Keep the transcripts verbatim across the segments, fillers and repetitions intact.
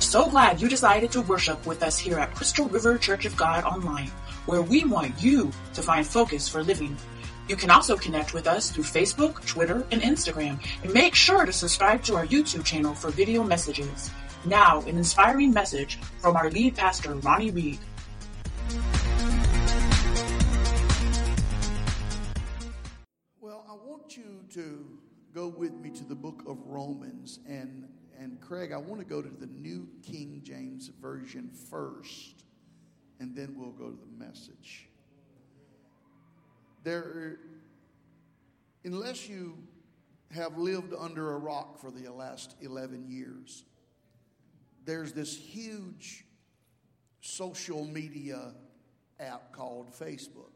So glad you decided to worship with us here at Crystal River Church of God Online, where we want you to find focus for living. You can also connect with us through Facebook, Twitter, and Instagram, and make sure to subscribe to our YouTube channel for video messages. Now, an inspiring message from our lead pastor, Ronnie Reed. Well, I want you to go with me to the book of Romans, and and Craig, I want to go to the New King James Version first, and then we'll go to the message. There, unless you have lived under a rock for the last eleven years, there's this huge social media app called Facebook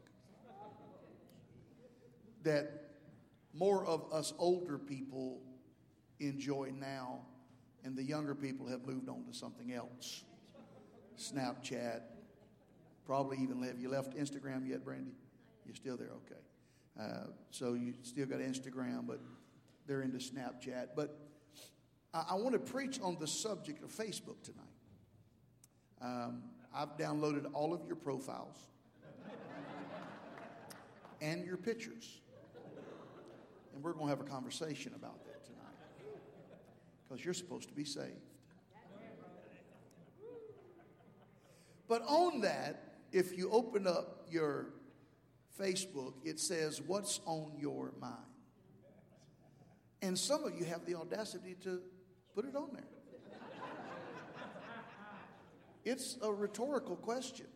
that more of us older people enjoy now, and the younger people have moved on to something else. Snapchat, probably even, have you left Instagram yet, Brandy? You're still there, okay. Uh, so you still got Instagram, but they're into Snapchat. But I, I want to preach on the subject of Facebook tonight. Um, I've downloaded all of your profiles and your pictures. And we're going to have a conversation about that tonight. Because you're supposed to be saved. But on that, if you open up your Facebook, it says, what's on your mind? And some of you have the audacity to put it on there. It's a rhetorical question.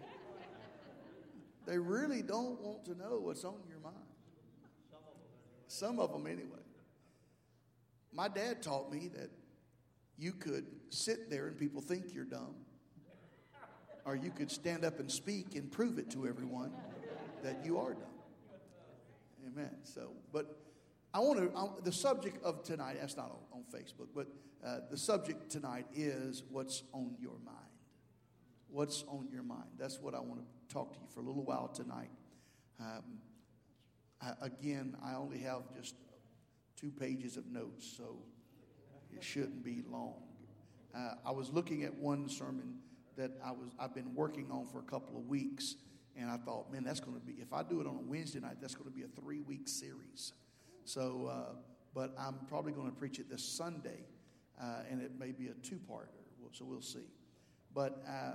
They really don't want to know what's on your mind. Some of them anyway. My dad taught me that you could sit there and people think you're dumb, or you could stand up and speak and prove it to everyone that you are dumb. Amen. So, but I want to, I, the subject of tonight, that's not on, on Facebook, but uh, the subject tonight is what's on your mind. What's on your mind? That's what I want to talk to you for a little while tonight. Um, I, again, I only have just two pages of notes, so it shouldn't be long. Uh, I was looking at one sermon that I was I've been working on for a couple of weeks, and I thought, man, that's going to be, if I do it on a Wednesday night, that's going to be a three-week series. So, uh, but I'm probably going to preach it this Sunday, uh, and it may be a two-parter, so we'll see. But uh,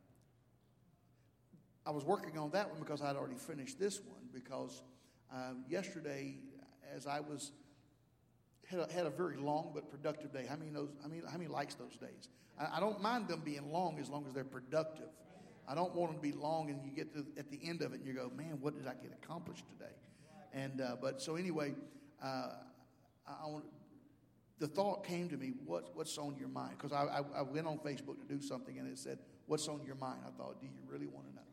I was working on that one because I'd already finished this one, because uh, yesterday, as I was Had a, had a very long but productive day. How many knows? I mean, how many likes those days? I, I don't mind them being long as long as they're productive. I don't want them to be long and you get to at the end of it and you go, man, what did I get accomplished today? And uh, but so anyway, uh, I, I want, the thought came to me, what what's on your mind? Because I, I I went on Facebook to do something and it said, what's on your mind? I thought, do you really want to know?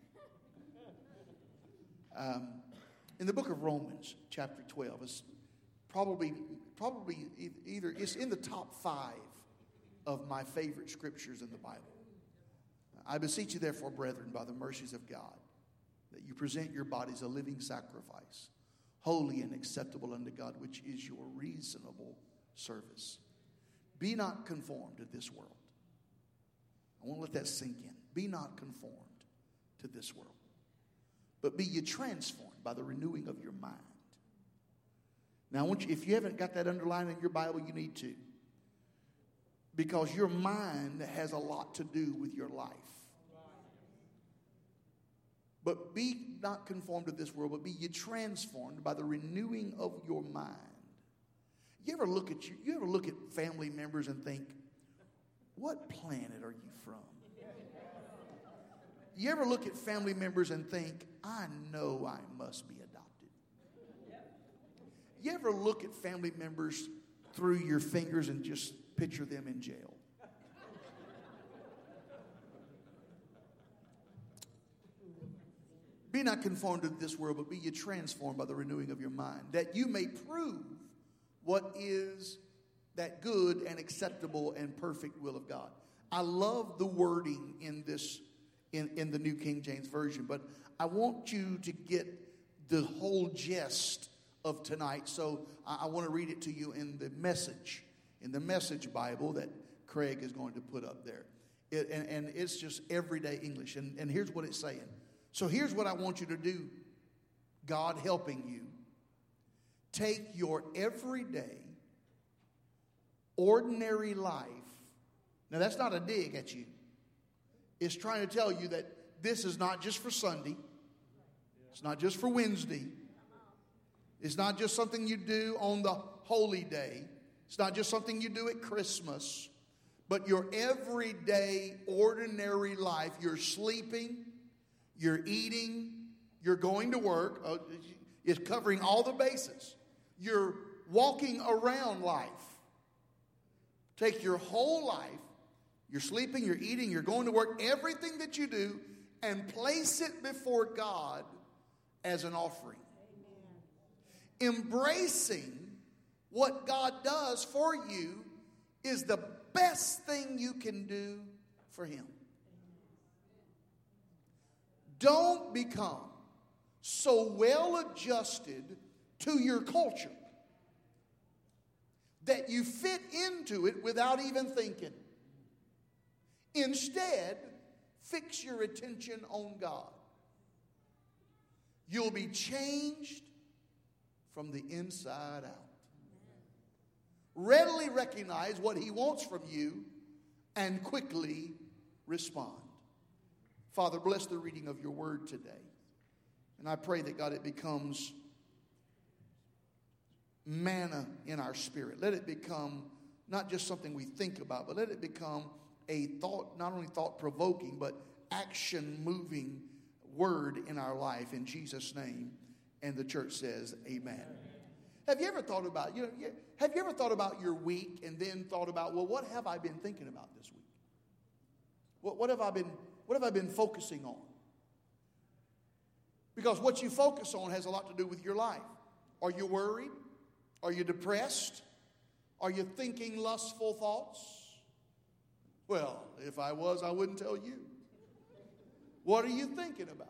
Um, in the book of Romans, chapter twelve, it's probably. Probably either it's in the top five of my favorite scriptures in the Bible. I beseech you, therefore, brethren, by the mercies of God, that you present your bodies a living sacrifice, holy and acceptable unto God, which is your reasonable service. Be not conformed to this world. I want to let that sink in. Be not conformed to this world, but be ye transformed by the renewing of your mind. Now, I want you, if you haven't got that underlined in your Bible, you need to. Because your mind has a lot to do with your life. But be not conformed to this world, but be ye transformed by the renewing of your mind. You ever look at you, you ever look at family members and think, what planet are you from? You ever look at family members and think, I know I must be adopted. You ever look at family members through your fingers and just picture them in jail? Be not conformed to this world, but be ye transformed by the renewing of your mind, that you may prove what is that good and acceptable and perfect will of God. I love the wording in this, in, in the New King James Version, but I want you to get the whole gist of tonight. So I, I want to read it to you in the message, in the Message Bible that Craig is going to put up there. It, and, and it's just everyday English. And, and here's what it's saying. So here's what I want you to do, God helping you. Take your everyday, ordinary life. Now, that's not a dig at you. It's trying to tell you that this is not just for Sunday. It's not just for Wednesday. It's not just something you do on the holy day. It's not just something you do at Christmas. But your everyday, ordinary life, you're sleeping, you're eating, you're going to work. Uh, it's covering all the bases. You're walking around life. Take your whole life. You're sleeping, you're eating, you're going to work. Everything that you do, and place it before God as an offering. Amen. Embracing what God does for you is the best thing you can do for Him. Don't become so well adjusted to your culture that you fit into it without even thinking. Instead, fix your attention on God. You'll be changed from the inside out. Readily recognize what He wants from you and quickly respond. Father, bless the reading of your word today. And I pray that, God, it becomes manna in our spirit. Let it become not just something we think about, but let it become a thought, not only thought-provoking, but action-moving word in our life. In Jesus' name. And the church says, amen. Amen. Have you ever thought about, you know, have you ever thought about your week and then thought about, well, what have I been thinking about this week? What, what have I been, what have I been focusing on? Because what you focus on has a lot to do with your life. Are you worried? Are you depressed? Are you thinking lustful thoughts? Well, if I was, I wouldn't tell you. What are you thinking about?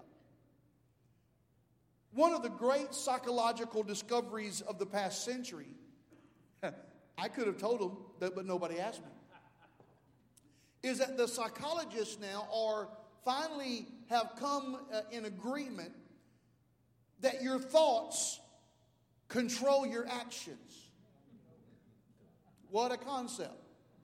One of the great psychological discoveries of the past century, I could have told them, that, but nobody asked me, is that the psychologists now are finally have come uh, in agreement that your thoughts control your actions. What a concept.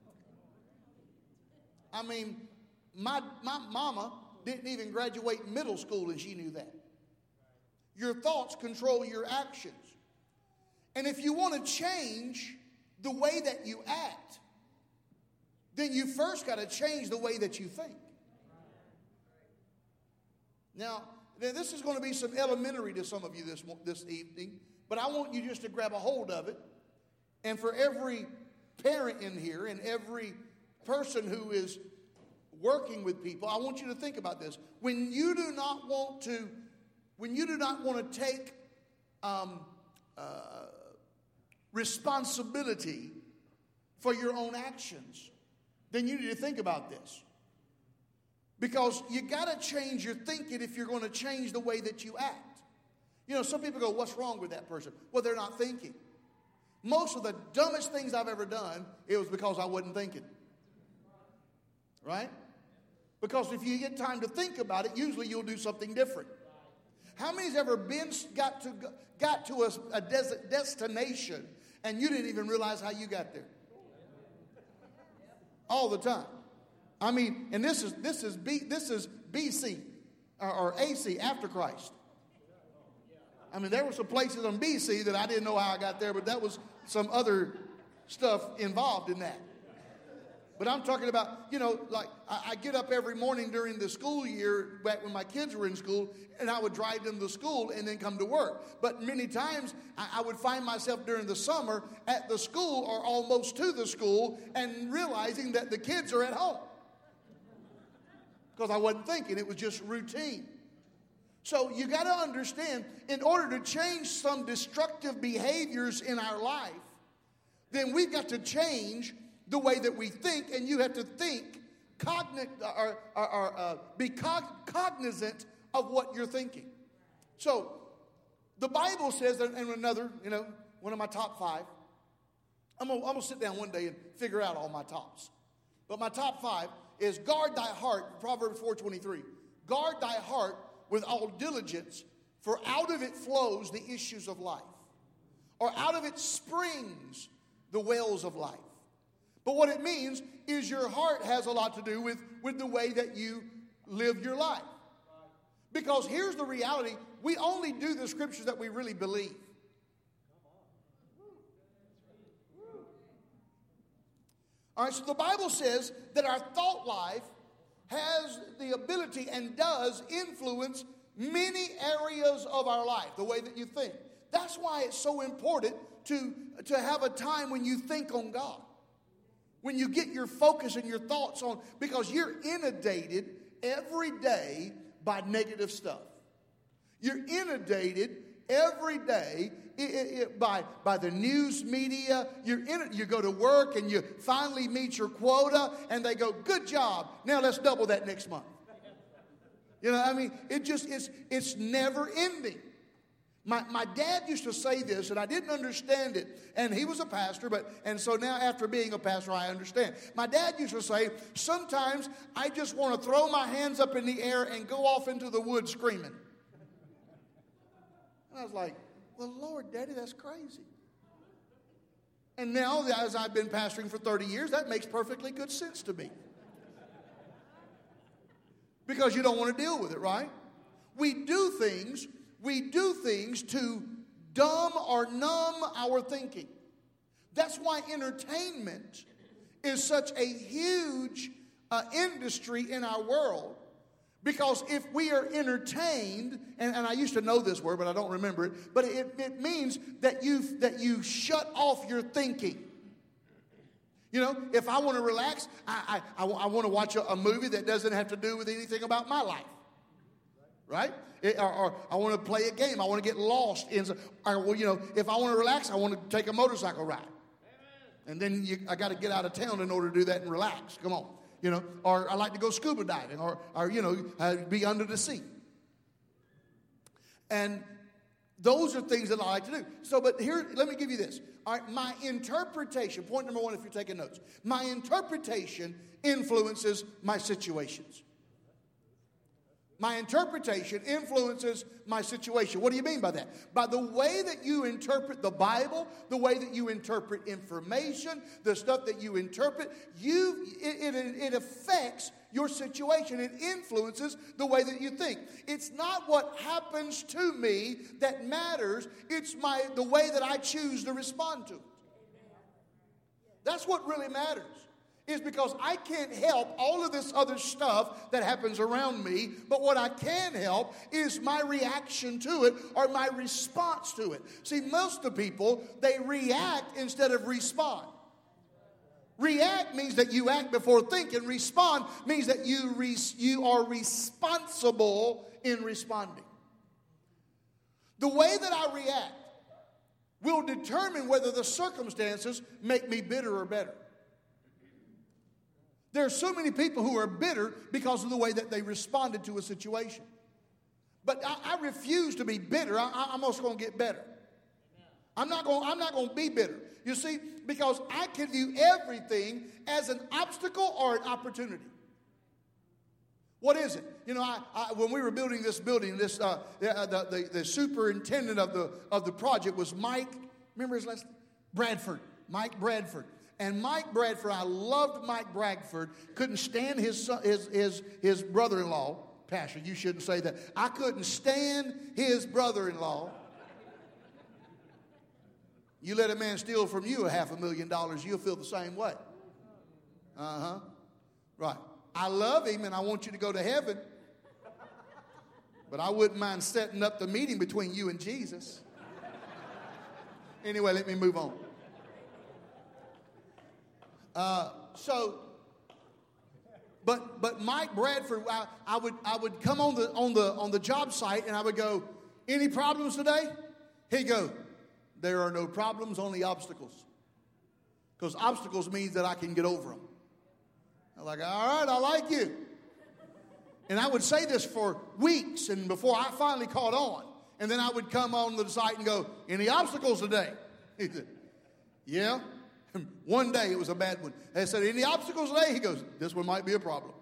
I mean, my, my mama didn't even graduate middle school and she knew that. Your thoughts control your actions. And if you want to change the way that you act, then you first got to change the way that you think. Now, this is going to be some elementary to some of you this, this evening, but I want you just to grab a hold of it. And for every parent in here and every person who is working with people, I want you to think about this. When you do not want to When you do not want to take um, uh, responsibility for your own actions, then you need to think about this. Because you got to change your thinking if you're going to change the way that you act. You know, some people go, what's wrong with that person? Well, they're not thinking. Most of the dumbest things I've ever done, it was because I wasn't thinking. Right? Because if you get time to think about it, usually you'll do something different. How many's ever been got to got to a, a des- destination and you didn't even realize how you got there? All the time. I mean, and this is this is B this is B C or, or A C after Christ. I mean, there were some places on B C that I didn't know how I got there, but that was some other stuff involved in that. But I'm talking about, you know, like I, I get up every morning during the school year, back when my kids were in school, and I would drive them to school and then come to work. But many times I, I would find myself during the summer at the school or almost to the school and realizing that the kids are at home. Because I wasn't thinking, it was just routine. So you got to understand, in order to change some destructive behaviors in our life, then we've got to change the way that we think, and you have to think, cogn- or, or, or uh, be cog- cognizant of what you're thinking. So, the Bible says, that, and another, you know, one of my top five, I'm gonna, I'm gonna sit down one day and figure out all my tops. But my top five is guard thy heart, Proverbs four twenty-three. Guard thy heart with all diligence, for out of it flows the issues of life. Or out of it springs the wells of life. But what it means is your heart has a lot to do with, with the way that you live your life. Because here's the reality. We only do the scriptures that we really believe. All right, so the Bible says that our thought life has the ability and does influence many areas of our life, the way that you think. That's why it's so important to, to have a time when you think on God. When you get your focus and your thoughts on, because you're inundated every day by negative stuff. You're inundated every day it, it, it, by, by the news media. You're in it, you go to work and you finally meet your quota and they go, good job. Now let's double that next month. You know, I mean, it just, it's, it's never ending. My, my dad used to say this, and I didn't understand it. And he was a pastor, but and so now after being a pastor, I understand. My dad used to say, sometimes I just want to throw my hands up in the air and go off into the woods screaming. And I was like, well, Lord, Daddy, that's crazy. And now, as I've been pastoring for thirty years, that makes perfectly good sense to me. Because you don't want to deal with it, right? We do things, we do things to dumb or numb our thinking. That's why entertainment is such a huge uh, industry in our world. Because if we are entertained, and, and I used to know this word, but I don't remember it, but it, it means that you that you shut off your thinking. You know, if I want to relax, I, I, I, I want to watch a, a movie that doesn't have to do with anything about my life. Right? It, or, or I want to play a game. I want to get lost in. Or, well, you know, if I want to relax, I want to take a motorcycle ride. And then you, I got to get out of town in order to do that and relax. Come on. You know, or I like to go scuba diving, or, or you know, uh, be under the sea. And those are things that I like to do. So, but here, let me give you this. All right, my interpretation, point number one if you're taking notes. My interpretation influences my situations. My interpretation influences my situation. What do you mean by that? By the way that you interpret the Bible, the way that you interpret information, the stuff that you interpret, you it, it, it affects your situation. It influences the way that you think. It's not what happens to me that matters. It's my the way that I choose to respond to it. That's what really matters. Is because I can't help all of this other stuff that happens around me, but what I can help is my reaction to it or my response to it. See, most of the people, they react instead of respond. React means that you act before thinking. Respond means that you, re- you are responsible in responding. The way that I react will determine whether the circumstances make me bitter or better. There are so many people who are bitter because of the way that they responded to a situation. But I, I refuse to be bitter. I, I'm also going to get better. I'm not going. I'm not going to be bitter. You see, because I can view everything as an obstacle or an opportunity. What is it? You know, I, I, when we were building this building, this uh, the, the the superintendent of the of the project was Mike. Remember his last name? Bradford. Mike Bradford. And Mike Bradford, I loved Mike Bradford. Couldn't stand his son, his his his brother-in-law. Pastor, you shouldn't say that. I couldn't stand his brother-in-law. You let a man steal from you a half a million dollars, you'll feel the same way. Uh-huh. Right. I love him and I want you to go to heaven. But I wouldn't mind setting up the meeting between you and Jesus. Anyway, let me move on. Uh, so, but but Mike Bradford, I, I would I would come on the on the on the job site and I would go, any problems today? He'd go, there are no problems, only obstacles. Because obstacles means that I can get over them. I'm like, all right, I like you. And I would say this for weeks, and before I finally caught on, and then I would come on the site and go, any obstacles today? He said, yeah. One day it was a bad one. They said, any obstacles today? He goes, this one might be a problem.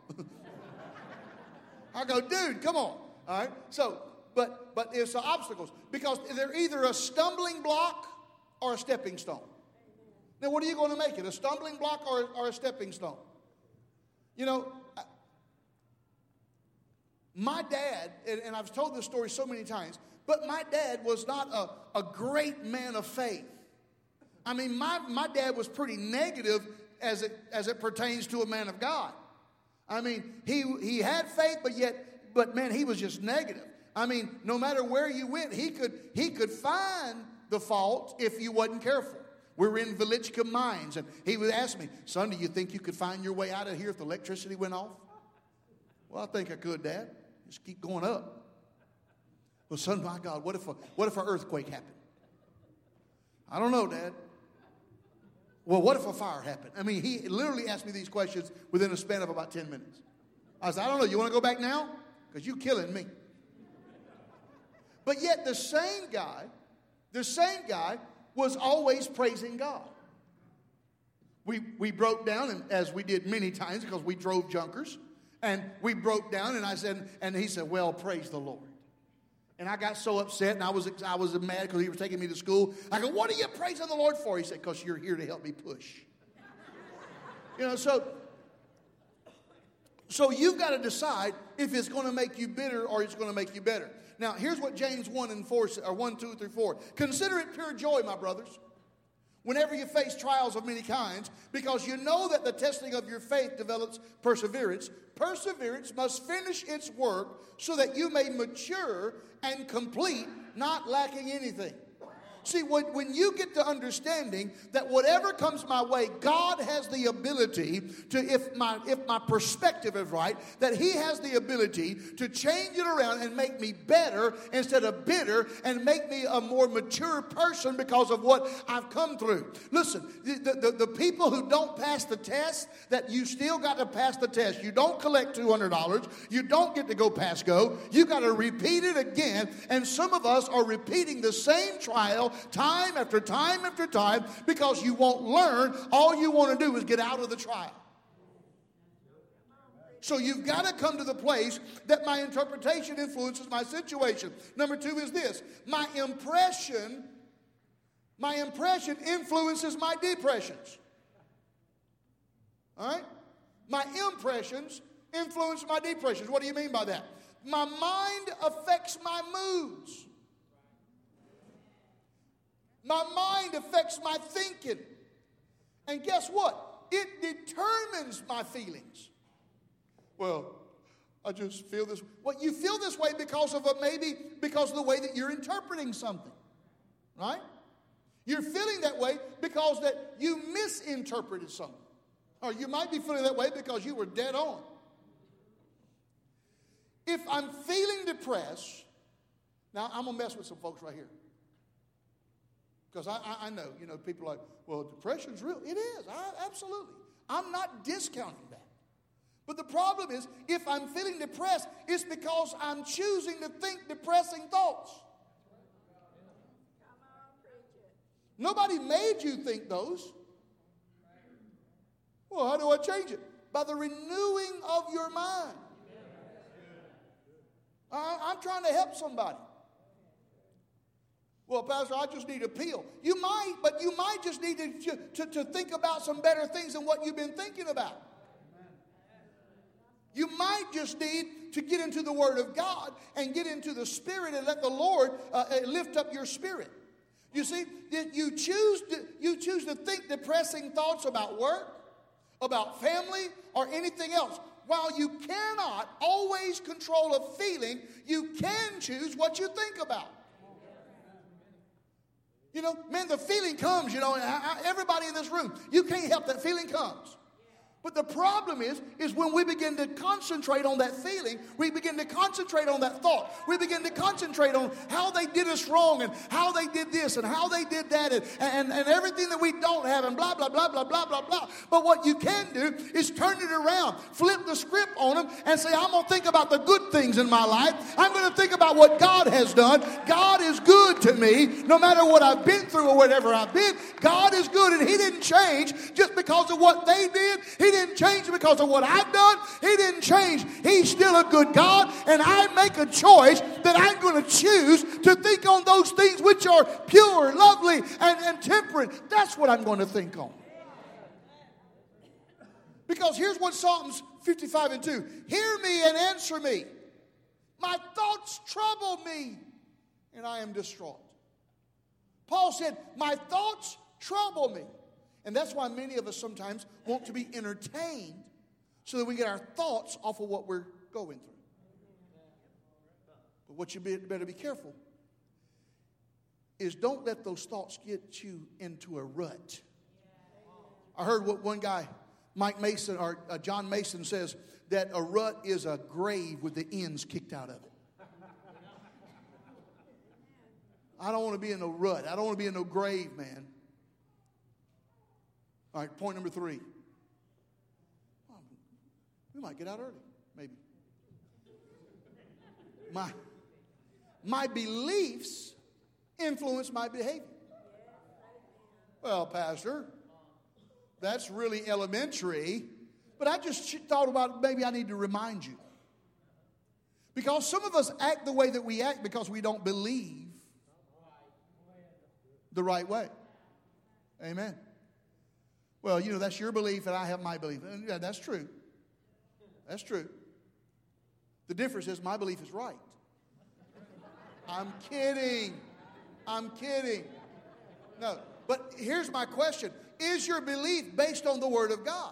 I go, dude, come on. All right. So, but but it's the obstacles because they're either a stumbling block or a stepping stone. Now, what are you going to make it? A stumbling block or, or a stepping stone? You know, my dad, and, and I've told this story so many times, but my dad was not a, a great man of faith. I mean, my, my dad was pretty negative as it as it pertains to a man of God. I mean, he he had faith, but yet, but man, he was just negative. I mean, no matter where you went, he could he could find the fault if you wasn't careful. We were in Velichka Mines, and he would ask me, son, do you think you could find your way out of here if the electricity went off? Well, I think I could, Dad. Just keep going up. Well, son, my God, what if a, what if an earthquake happened? I don't know, Dad. Well, what if a fire happened? I mean, he literally asked me these questions within a span of about ten minutes. I said, I don't know. You want to go back now? Because you're killing me. But yet the same guy, the same guy was always praising God. We we broke down, and as we did many times because we drove junkers, and we broke down, and I said, and he said, well, praise the Lord. And I got so upset, and I was I was mad because he was taking me to school. I go, what are you praising the Lord for? He said, because you're here to help me push. You know, so, so you've got to decide if it's going to make you bitter or it's going to make you better. Now, here's what James one and four, or one, two, through four. Consider it pure joy, my brothers, whenever you face trials of many kinds, because you know that the testing of your faith develops perseverance. Perseverance must finish its work so that you may mature and complete, not lacking anything. See, when, when you get to understanding that whatever comes my way, God has the ability to, if my if my perspective is right, that He has the ability to change it around and make me better instead of bitter and make me a more mature person because of what I've come through. Listen, the, the, the people who don't pass the test, that you still got to pass the test. You don't collect two hundred dollars. You don't get to go pass go. You got to repeat it again. And some of us are repeating the same trial time after time after time because you won't learn. All you want to do is get out of the trial. So you've got to come to the place that my interpretation influences my situation. Number two is this. My impression, my impression influences my depressions. All right? My impressions influence my depressions. What do you mean by that? My mind affects my moods. My mind affects my thinking. And guess what? It determines my feelings. Well, I just feel this. Well, you feel this way because of a, maybe because of the way that you're interpreting something. Right? You're feeling that way because that you misinterpreted something. Or you might be feeling that way because you were dead on. If I'm feeling depressed, now I'm going to mess with some folks right here. Because I, I, I know, you know, people are like, well, depression's real. It is. I, absolutely. I'm not discounting that. But the problem is, if I'm feeling depressed, it's because I'm choosing to think depressing thoughts. Nobody made you think those. Well, how do I change it? By the renewing of your mind. I, I'm trying to help somebody. Well, Pastor, I just need a pill. You might, but you might just need to, to, to think about some better things than what you've been thinking about. You might just need to get into the Word of God and get into the Spirit and let the Lord uh, lift up your spirit. You see, you choose to, you choose to think depressing thoughts about work, about family, or anything else. While you cannot always control a feeling, you can choose what you think about. You know, man, the feeling comes, you know, and I, I, everybody in this room, you can't help that feeling comes. But the problem is, is when we begin to concentrate on that feeling, we begin to concentrate on that thought. We begin to concentrate on how they did us wrong and how they did this and how they did that and, and, and everything that we don't have and blah, blah, blah, blah, blah, blah, blah. But what you can do is turn it around, flip the script on them and say, I'm going to think about the good things in my life. I'm going to think about what God has done. God is good to me. No matter what I've been through or whatever I've been, God is good, and He didn't change just because of what they did. He didn't change because of what I've done. He didn't change. He's still a good God, and I make a choice that I'm going to choose to think on those things which are pure, lovely, and, and temperate. That's what I'm going to think on. Because here's what Psalms fifty-five and two. Hear me and answer me. My thoughts trouble me, and I am distraught. Paul said, my thoughts trouble me. And that's why many of us sometimes want to be entertained so that we get our thoughts off of what we're going through. But what you better be careful is don't let those thoughts get you into a rut. I heard what one guy, Mike Mason, or uh, John Mason says, that a rut is a grave with the ends kicked out of it. I don't want to be in no rut. I don't want to be in no grave, man. All right, point number three. Oh, we might get out early, maybe. My, my beliefs influence my behavior. Well, Pastor, that's really elementary. But I just thought about maybe I need to remind you. Because some of us act the way that we act because we don't believe the right way. Amen. Well, you know, that's your belief and I have my belief. And yeah, that's true. That's true. The difference is my belief is right. I'm kidding. I'm kidding. No. But here's my question. Is your belief based on the Word of God?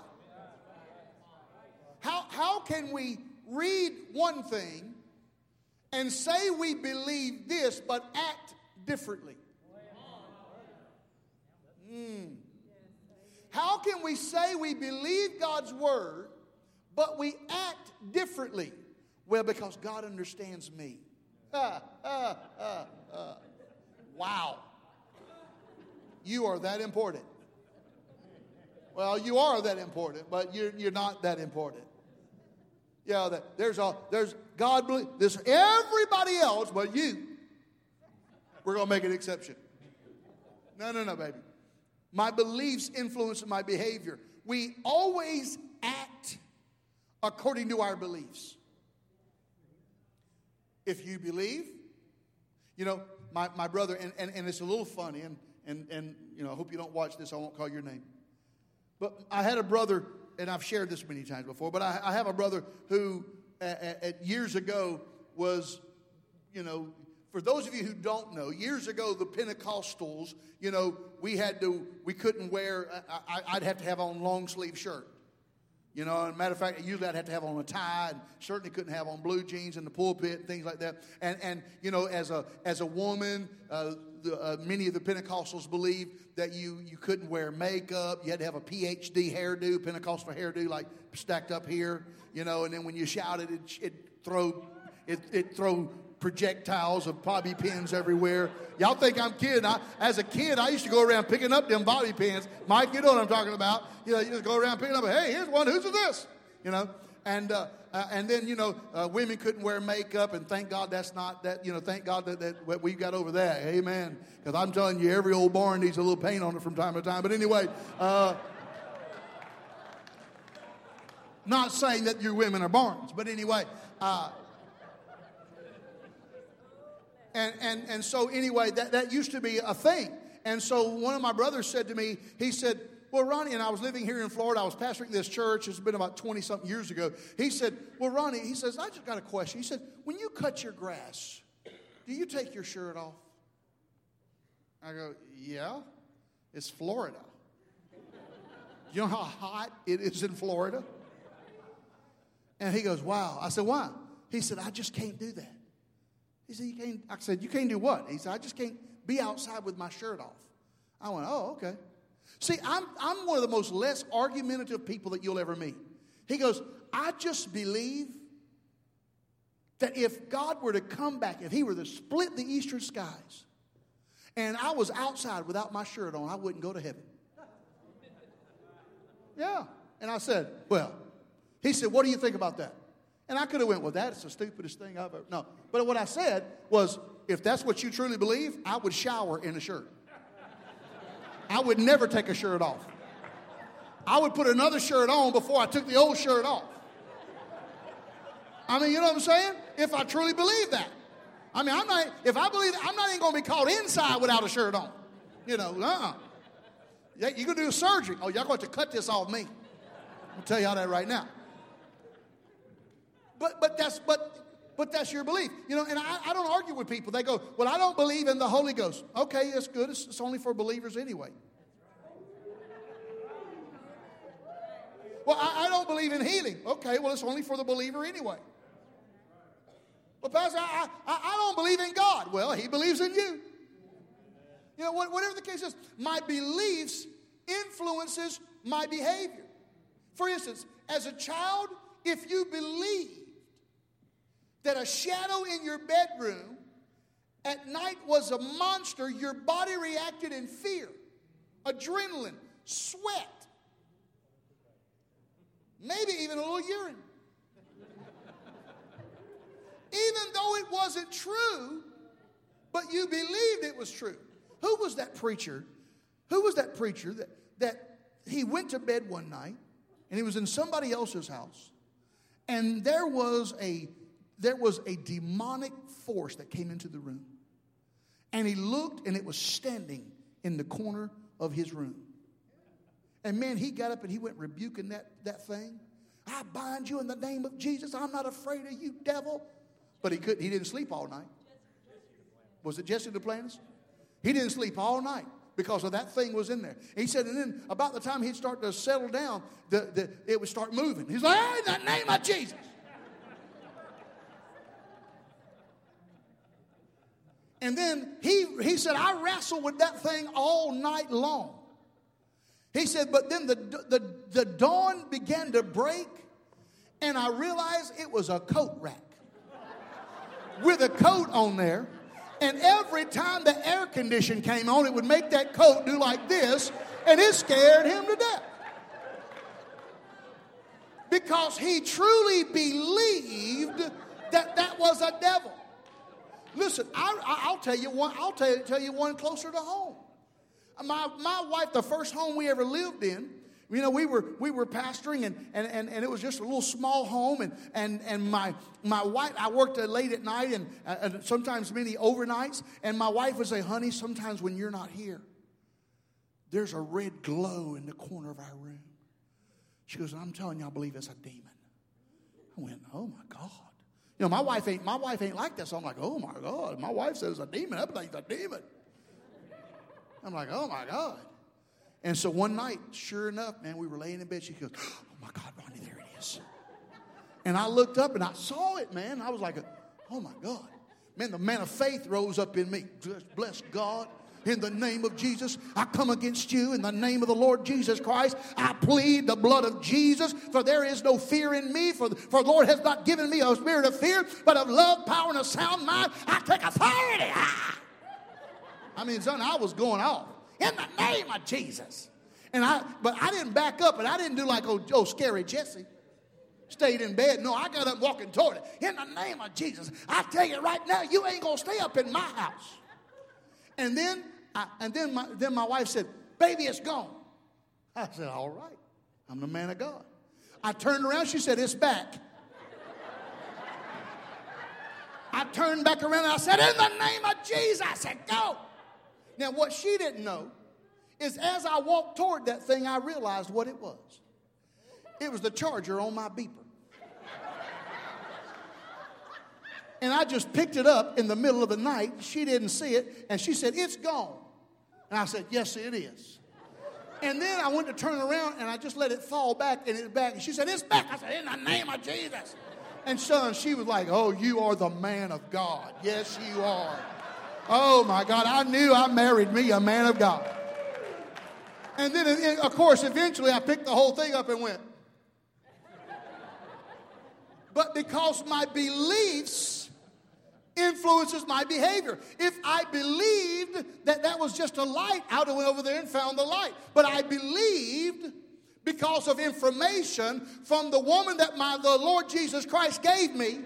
How, how can we read one thing and say we believe this but act differently? Mm. How can we say we believe God's Word but we act differently? Well, because God understands me. Ah, ah, ah, ah. Wow. You are that important. Well, you are that important, but you're, you're not that important. Yeah, that there's a there's God. There's everybody else, but you. We're gonna make an exception. No, no, no, baby. My beliefs influence my behavior. We always act according to our beliefs. If you believe, you know, my, my brother, and, and, and it's a little funny, and, and, and, you know, I hope you don't watch this, I won't call your name. But I had a brother, and I've shared this many times before, but I, I have a brother who, at, at years ago, was, you know, for those of you who don't know, years ago, the Pentecostals, you know, we had to, we couldn't wear, I, I'd have to have on long sleeve shirt. You know, as a matter of fact, usually I'd have to have on a tie, and certainly couldn't have on blue jeans in the pulpit and things like that. And, and you know, as a as a woman, uh, the, uh, many of the Pentecostals believed that you, you couldn't wear makeup. You had to have a P H D hairdo, Pentecostal hairdo, like stacked up here. You know, and then when you shouted, it it throw it it throw projectiles of bobby pins everywhere. Y'all think I'm kidding. I, as a kid, I used to go around picking up them bobby pins. Mike, you know what I'm talking about. You know, you just go around picking up, hey, here's one, whose is this? You know, and uh, uh, and then, you know, uh, women couldn't wear makeup, and thank God that's not that, you know, thank God that, that we got over that. Amen. Because I'm telling you, every old barn needs a little paint on it from time to time. But anyway, uh, not saying that your women are barns, but anyway, uh, And, and and so anyway, that, that used to be a thing. And so one of my brothers said to me, he said, well, Ronnie, and I was living here in Florida. I was pastoring this church. It's been about twenty-something years ago. He said, well, Ronnie, he says, I just got a question. He said, when you cut your grass, do you take your shirt off? I go, yeah, it's Florida. You know how hot it is in Florida? And he goes, wow. I said, why? He said, I just can't do that. He said, you can't, I said, you can't do what? He said, I just can't be outside with my shirt off. I went, oh, okay. See, I'm, I'm one of the most less argumentative people that you'll ever meet. He goes, I just believe that if God were to come back, if he were to split the eastern skies, and I was outside without my shirt on, I wouldn't go to heaven. Yeah. And I said, well, he said, what do you think about that? And I could have went, well, that's the stupidest thing I've ever, no. But what I said was, if that's what you truly believe, I would shower in a shirt. I would never take a shirt off. I would put another shirt on before I took the old shirt off. I mean, you know what I'm saying? If I truly believe that. I mean, I'm not, if I believe that, I'm not even going to be caught inside without a shirt on. You know, uh-uh. You're going to do a surgery. Oh, y'all going to cut this off me. I'll tell y'all that right now. But but that's but but that's your belief. You know, and I, I don't argue with people. They go, well, I don't believe in the Holy Ghost. Okay, that's good. It's, it's only for believers anyway. Well, I, I don't believe in healing. Okay, well, it's only for the believer anyway. Well, Pastor, I, I, I don't believe in God. Well, he believes in you. You know, whatever the case is, my beliefs influences my behavior. For instance, as a child, if you believed that a shadow in your bedroom at night was a monster, your body reacted in fear, adrenaline, sweat, maybe even a little urine. Even though it wasn't true, but you believed it was true. Who was that preacher? Who was that preacher that, that he went to bed one night and he was in somebody else's house, and there was a there was a demonic force that came into the room, and he looked and it was standing in the corner of his room. And man, he got up and he went rebuking that, that thing. I bind you in the name of Jesus. I'm not afraid of you, devil. But he couldn't. He didn't sleep all night. Was it Jesse Duplantis? He didn't sleep all night because of that thing was in there. He said, and then about the time he'd start to settle down, the, the, it would start moving. He's like, hey, in the name of Jesus. And then he, he said, I wrestled with that thing all night long. He said, but then the, the, the dawn began to break, and I realized it was a coat rack with a coat on there. And every time the air condition came on, it would make that coat do like this, and it scared him to death. Because he truly believed that that was a devil. Listen, I, I'll tell you one. I'll tell you, tell you one closer to home. My my wife, the first home we ever lived in, you know, we were we were pastoring, and and, and, and it was just a little small home, and and and my my wife, I worked late at night, and, and sometimes many overnights, and my wife would say, honey, sometimes when you're not here, there's a red glow in the corner of our room. She goes, I'm telling you, I believe it's a demon. I went, oh my God. You know, my wife ain't my wife ain't like that, so I'm like, oh my God. My wife says it's a demon. I believe it's a demon. I'm like, oh my God. And so one night, sure enough, man, we were laying in bed. She goes, oh my God, Ronnie, there it is. And I looked up and I saw it, man. I was like, oh my God. Man, the man of faith rose up in me. Bless God. In the name of Jesus, I come against you. In the name of the Lord Jesus Christ, I plead the blood of Jesus. For there is no fear in me. For, for the Lord has not given me a spirit of fear, but of love, power, and a sound mind. I take authority. Ah! I mean, son, I was going off. In the name of Jesus. And I, but I didn't back up, and I didn't do like, oh, oh, scary Jesse. Stayed in bed. No, I got up walking toward it. In the name of Jesus, I tell you right now, you ain't going to stay up in my house. And then, I, and then my, then my wife said, baby, it's gone. I said, all right. I'm the man of God. I turned around. She said, it's back. I turned back around, and I said, in the name of Jesus. I said, go. Now, what she didn't know is as I walked toward that thing, I realized what it was. It was the charger on my beeper. And I just picked it up in the middle of the night. She didn't see it, and she said, it's gone. And I said, yes, it is. And then I went to turn around, and I just let it fall back, and it's back. And she said, it's back. I said, in the name of Jesus. And son, she was like, oh, you are the man of God. Yes, you are. Oh, my God, I knew I married me a man of God. And then, of course, eventually I picked the whole thing up and went. But because my beliefs influences my behavior. If I believed that that was just a light, I would have went over there and found the light. But I believed because of information from the woman that my the Lord Jesus Christ gave me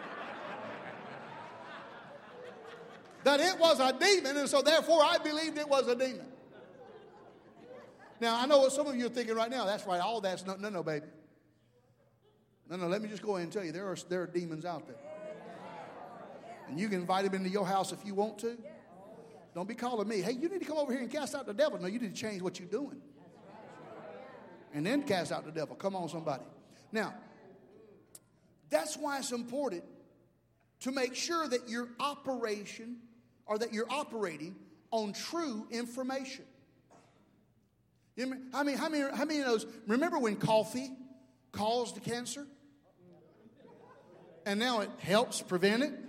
that it was a demon, and so therefore I believed it was a demon. Now, I know what some of you are thinking right now. That's right. All that's no, no, no, baby. No, no, let me just go ahead and tell you, there are, there are demons out there. And you can invite them into your house if you want to. Don't be calling me, hey, you need to come over here and cast out the devil. No, you need to change what you're doing. And then cast out the devil. Come on, somebody. Now, that's why it's important to make sure that your operation or that you're operating on true information. I mean, how many, how many of those, remember when coffee caused cancer? And now it helps prevent it?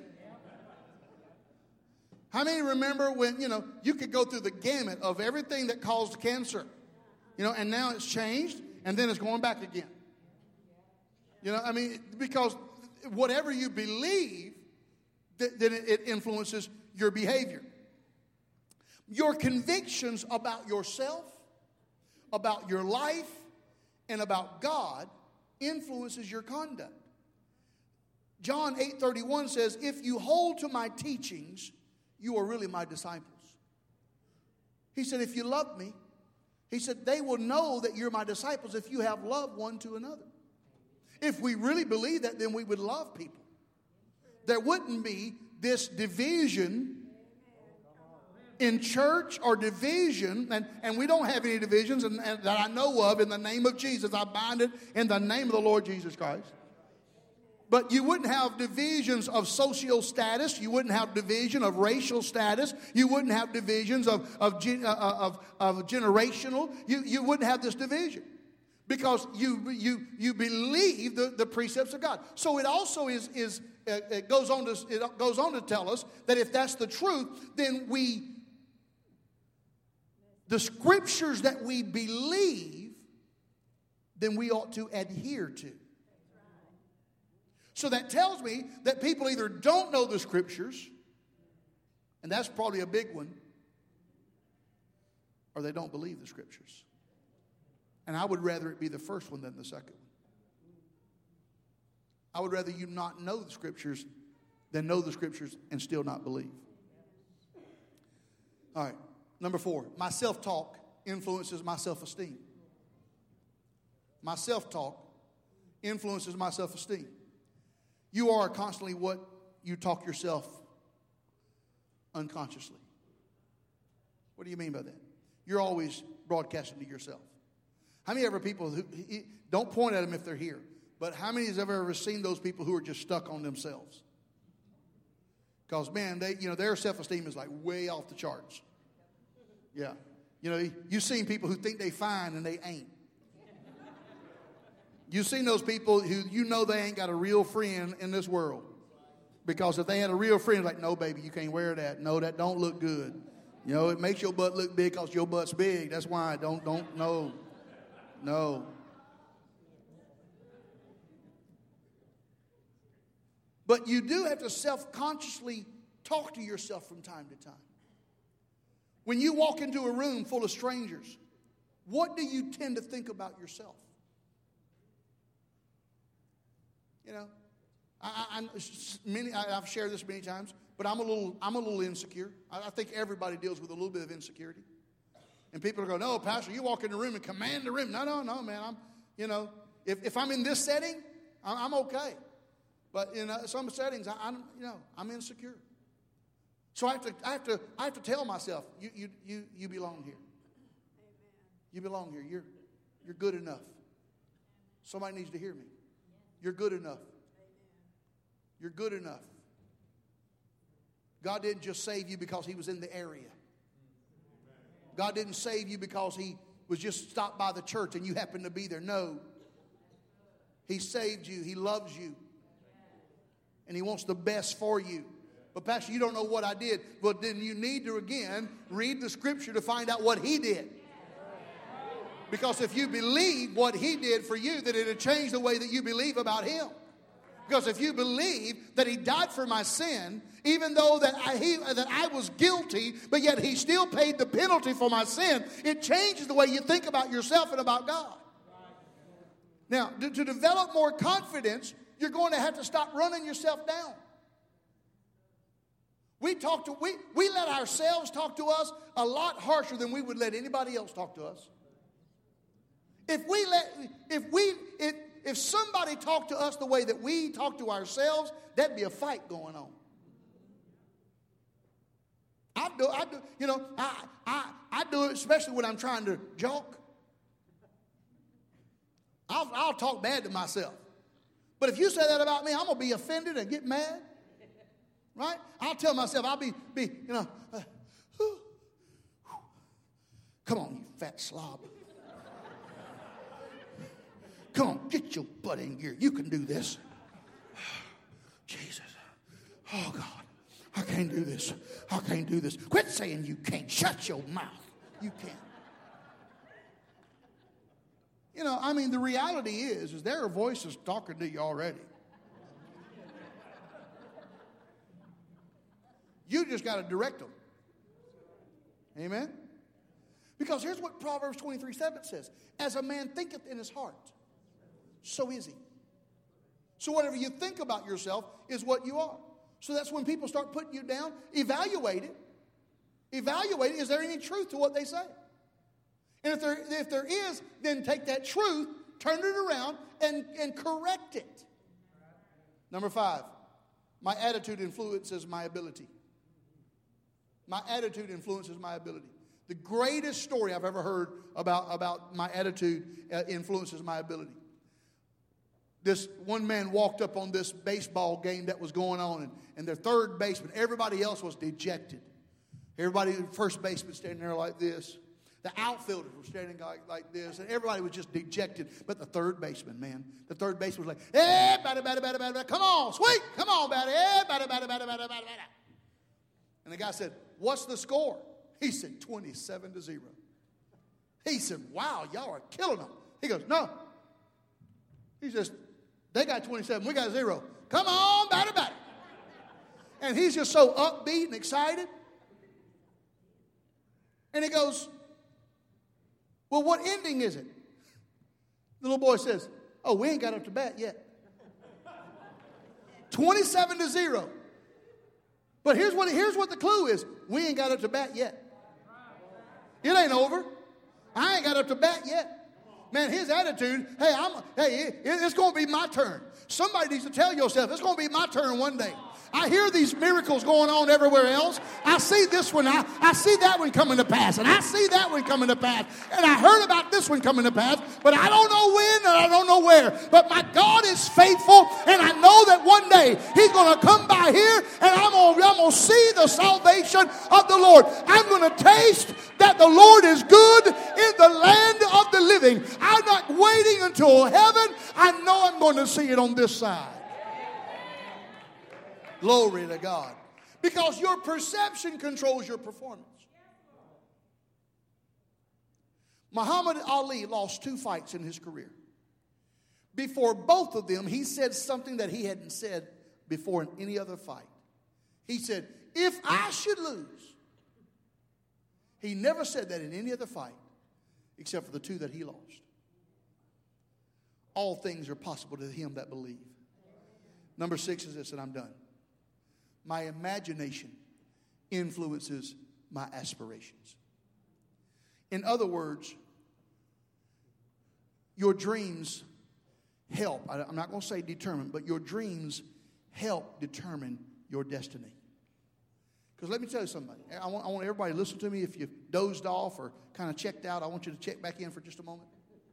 How many remember when, you know, you could go through the gamut of everything that caused cancer, you know, and now it's changed and then it's going back again. You know, I mean, because whatever you believe, th- then it influences your behavior. Your convictions about yourself, about your life, and about God influences your conduct. John eight thirty-one says, if you hold to my teachings, you are really my disciples. He said, if you love me, he said, they will know that you're my disciples if you have love one to another. If we really believe that, then we would love people. There wouldn't be this division in church or division, and, and we don't have any divisions and, and that I know of in the name of Jesus. I bind it in the name of the Lord Jesus Christ. But you wouldn't have divisions of social status. You wouldn't have division of racial status. You wouldn't have divisions of, of, uh, of, of generational. You, you wouldn't have this division because you, you, you believe the, the precepts of God. So it also is, is uh, it goes on to, it goes on to tell us that if that's the truth, then we, the scriptures that we believe, then we ought to adhere to. So that tells me that people either don't know the scriptures, and that's probably a big one, or they don't believe the scriptures. And I would rather it be the first one than the second one. I would rather you not know the scriptures than know the scriptures and still not believe. All right, number four, my self-talk influences my self-esteem. My self-talk influences my self-esteem. You are constantly what you talk yourself unconsciously. What do you mean by that? You're always broadcasting to yourself. How many ever people who, don't point at them if they're here, but how many has ever ever seen those people who are just stuck on themselves? Because, man, they, you know, their self-esteem is like way off the charts. Yeah. You know, you've seen people who think they fine and they ain't. You've seen those people who you know they ain't got a real friend in this world. Because if they had a real friend, like, no, baby, you can't wear that. No, that don't look good. You know, it makes your butt look big because your butt's big. That's why. Don't, don't, no. No. But you do have to self-consciously talk to yourself from time to time. When you walk into a room full of strangers, what do you tend to think about yourself? You know, I, I, many, I, I've shared this many times, but I'm a little, I'm a little insecure. I, I think everybody deals with a little bit of insecurity. And people are going, no, Pastor, you walk in the room and command the room. No, no, no, man. I'm, you know, if, if I'm in this setting, I'm, I'm okay. But in uh, some settings, I, I'm, you know, I'm insecure. So I have to, I have to, I have to tell myself, you, you, you, you belong here. You belong here. You're, you're good enough. Somebody needs to hear me. You're good enough. You're good enough. God didn't just save you because he was in the area. God didn't save you because he was just stopped by the church and you happened to be there. No. He saved you. He loves you. And he wants the best for you. But Pastor, you don't know what I did. Well, then you need to again read the scripture to find out what he did. Because if you believe what he did for you, then it'll change the way that you believe about him. Because if you believe that he died for my sin, even though that I, he, that I was guilty, but yet he still paid the penalty for my sin, it changes the way you think about yourself and about God. Now, to, to develop more confidence, you're going to have to stop running yourself down. We talk to we we let ourselves talk to us a lot harsher than we would let anybody else talk to us. If we let if we if if somebody talked to us the way that we talk to ourselves, that'd be a fight going on. I do I do you know I I I do it especially when I'm trying to joke. I'll I'll talk bad to myself. But if you say that about me, I'm gonna be offended and get mad. Right? I'll tell myself, I'll be, be you know, uh, whew, whew. Come on, you fat slob. Come on, get your butt in gear. You can do this. Jesus. Oh, God. I can't do this. I can't do this. Quit saying you can't. Shut your mouth. You can't. You know, I mean, the reality is, is there are voices talking to you already. You just got to direct them. Amen? Because here's what Proverbs twenty-three seven says. As a man thinketh in his heart, so is he. So whatever you think about yourself is what you are. So that's when people start putting you down, evaluate it. Evaluate it. Is there any truth to what they say? And if there, if there is, then take that truth, turn it around, and, and correct it. Number five, my attitude influences my ability. My attitude influences my ability. The greatest story I've ever heard about, about my attitude uh, influences my ability. This one man walked up on this baseball game that was going on, and, and their third baseman, everybody else was dejected. Everybody, first baseman standing there like this. The outfielders were standing like, like this, and everybody was just dejected. But the third baseman, man, the third baseman was like, hey, batter, batter, batter, batter, batter, come on, sweet, come on, batter, hey, batter, batter, batter, batter, batter, batter. And the guy said, what's the score? He said, twenty-seven to zero. He said, wow, y'all are killing them. He goes, no. He says, they got twenty-seven, we got zero. Come on, batter, batter. And he's just so upbeat and excited. And he goes, well, what ending is it? The little boy says, oh, we ain't got up to bat yet. twenty-seven to zero. But here's what, here's what the clue is. We ain't got up to bat yet. It ain't over. I ain't got up to bat yet. Man, his attitude, hey, I'm, hey, it, it's going to be my turn. Somebody needs to tell yourself, it's going to be my turn one day. I hear these miracles going on everywhere else. I see this one. I, I see that one coming to pass. And I see that one coming to pass. And I heard about this one coming to pass. But I don't know when and I don't know where. But my God is faithful. And I know that one day he's going to come by here. And I'm going I'm to see the salvation of the Lord. I'm going to taste that the Lord is good in the land of the living. I'm not waiting until heaven. I know I'm going to see it on this side. Glory to God. Because your perception controls your performance. Muhammad Ali lost two fights in his career. Before both of them, he said something that he hadn't said before in any other fight. He said, if I should lose. He never said that in any other fight except for the two that he lost. All things are possible to him that believe. Number six is this, and I'm done. My imagination influences my aspirations. In other words, your dreams help. I'm not going to say determine, but your dreams help determine your destiny. Because let me tell you something. I want, I want everybody to listen to me. If you dozed off or kind of checked out, I want you to check back in for just a moment.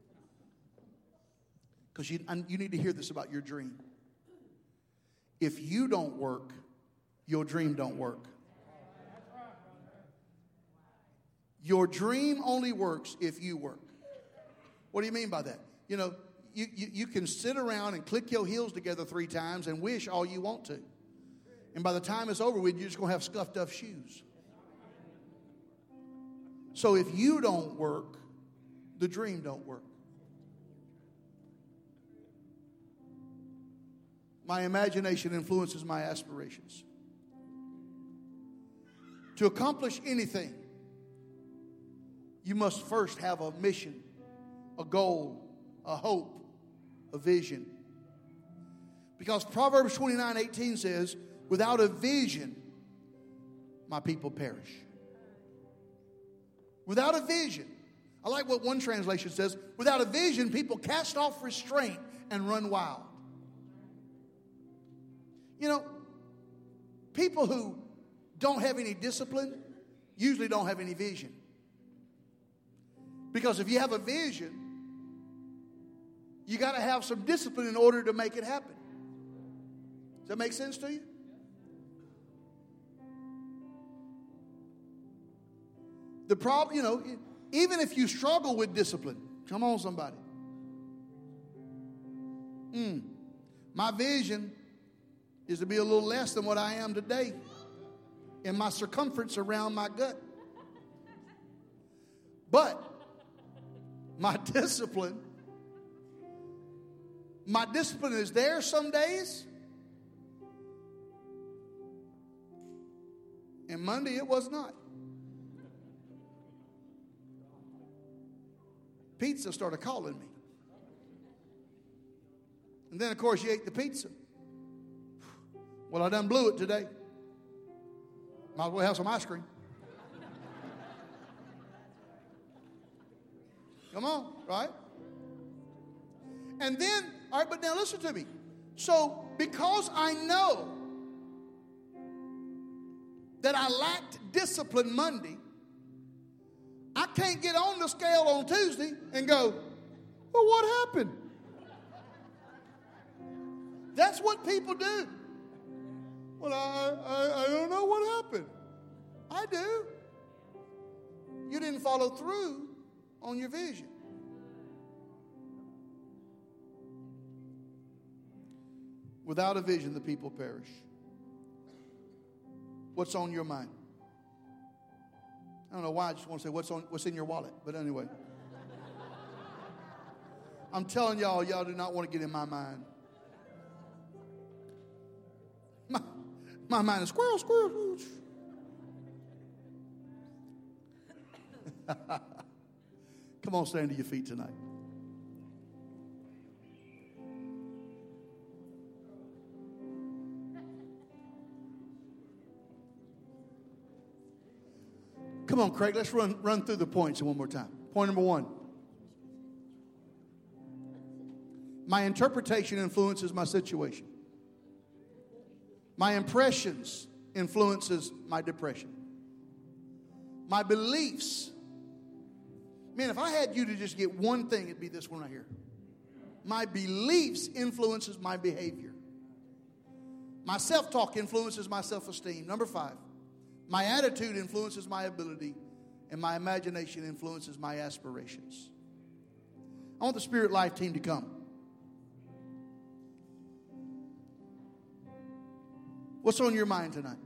Because you, you need to hear this about your dream. If you don't work, your dream don't work. Your dream only works if you work. What do you mean by that? You know, you, you, you can sit around and click your heels together three times and wish all you want to. And by the time it's over with, you're just going to have scuffed up shoes. So if you don't work, the dream don't work. My imagination influences my aspirations. To accomplish anything, you must first have a mission, a goal, a hope, a vision. Because Proverbs twenty-nine eighteen says, without a vision, my people perish. Without a vision. I like what one translation says. Without a vision, people cast off restraint and run wild. You know, people who don't have any discipline usually don't have any vision. Because if you have a vision, you got to have some discipline in order to make it happen. Does that make sense to you? The problem, you know, even if you struggle with discipline, come on, somebody. Mm, my vision is to be a little less than what I am today in my circumference around my gut. But my discipline, my discipline is there some days. And Monday it was not. Pizza started calling me. And then, of course, you ate the pizza. Well, I done blew it today. Might as well have some ice cream. Come on, right? And then, all right, but now listen to me. So, because I know that I lacked discipline Monday, I can't get on the scale on Tuesday and go, well, what happened? That's what people do. Well, I, I, I don't know what happened. I do. You didn't follow through on your vision. Without a vision, the people perish. What's on your mind? I don't know why I just want to say what's on what's in your wallet, but anyway. I'm telling y'all, y'all do not want to get in my mind. My, my mind is squirrel, squirrel. Come on, stand to your feet tonight. Come on, Craig, let's run, run through the points one more time. Point number one. My interpretation influences my situation. My impressions influences my depression. My beliefs. Man, if I had you to just get one thing, it'd be this one right here. My beliefs influences my behavior. My self-talk influences my self-esteem. Number five. My attitude influences my ability, and my imagination influences my aspirations. I want the Spirit Life team to come. What's on your mind tonight?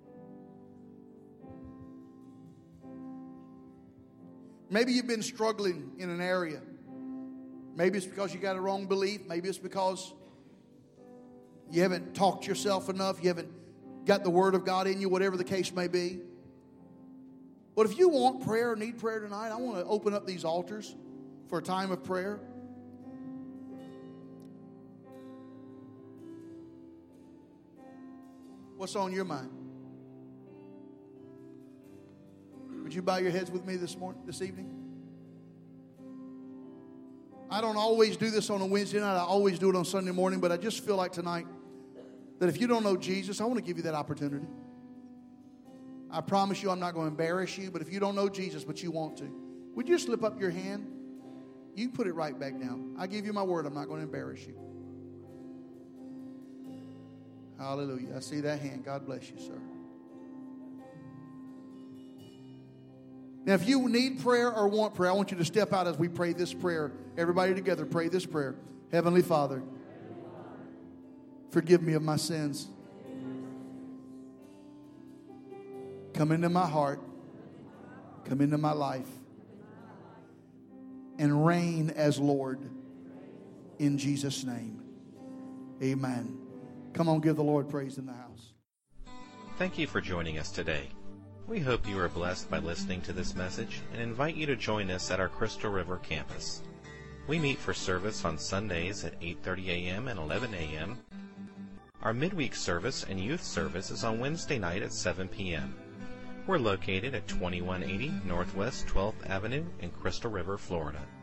Maybe you've been struggling in an area. Maybe it's because you got a wrong belief. Maybe it's because you haven't talked yourself enough. You haven't got the Word of God in you, whatever the case may be. But if you want prayer or need prayer tonight, I want to open up these altars for a time of prayer. What's on your mind? Would you bow your heads with me this morning, this evening? I don't always do this on a Wednesday night. I always do it on Sunday morning, but I just feel like tonight that if you don't know Jesus, I want to give you that opportunity. I promise you I'm not going to embarrass you, but if you don't know Jesus, but you want to, would you slip up your hand? You can put it right back down. I give you my word, I'm not going to embarrass you. Hallelujah. I see that hand. God bless you, sir. Now, if you need prayer or want prayer, I want you to step out as we pray this prayer. Everybody together, pray this prayer. Heavenly Father, forgive me of my sins. Come into my heart. Come into my life. and reign as Lord. In Jesus' name. Amen. Come on, give the Lord praise in the house. Thank you for joining us today. We hope you are blessed by listening to this message and invite you to join us at our Crystal River campus. We meet for service on Sundays at eight thirty a.m. and eleven a.m. Our midweek service and youth service is on Wednesday night at seven p.m. We're located at twenty-one eighty Northwest twelfth Avenue in Crystal River, Florida.